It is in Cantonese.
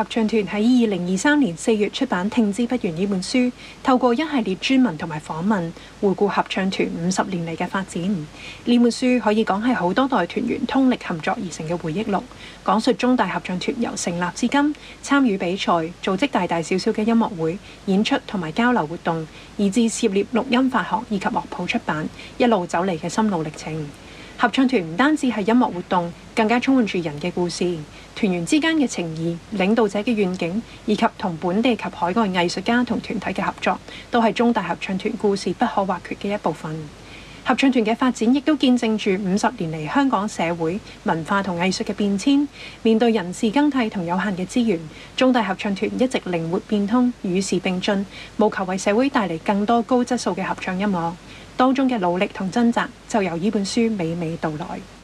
合唱團喺2023年4月出版《聽之不完》呢本書，透過一系列專文同埋訪問，回顧合唱團50年嚟嘅發展。呢本書可以講係好多代團員通力合作而成嘅回憶錄，講述中大合唱團由成立至今，參與比賽、組織大大小小嘅音樂會、演出同埋交流活動，以至涉獵錄音發行以及樂譜出版，一路走嚟嘅心路歷程。合唱團唔單止係音樂活動，更加充滿住人嘅故事、團員之間嘅情誼、領導者嘅願景，以及同本地及海外藝術家同團體嘅合作，都係中大合唱團故事不可或缺嘅一部分。合唱團嘅發展亦都見證住50年嚟香港社會文化同藝術嘅變遷。面對人事更替同有限嘅資源，中大合唱團一直靈活變通，與時並進，務求為社會帶嚟更多高質素嘅合唱音樂。當中嘅努力同掙扎，就由呢本書娓娓道來。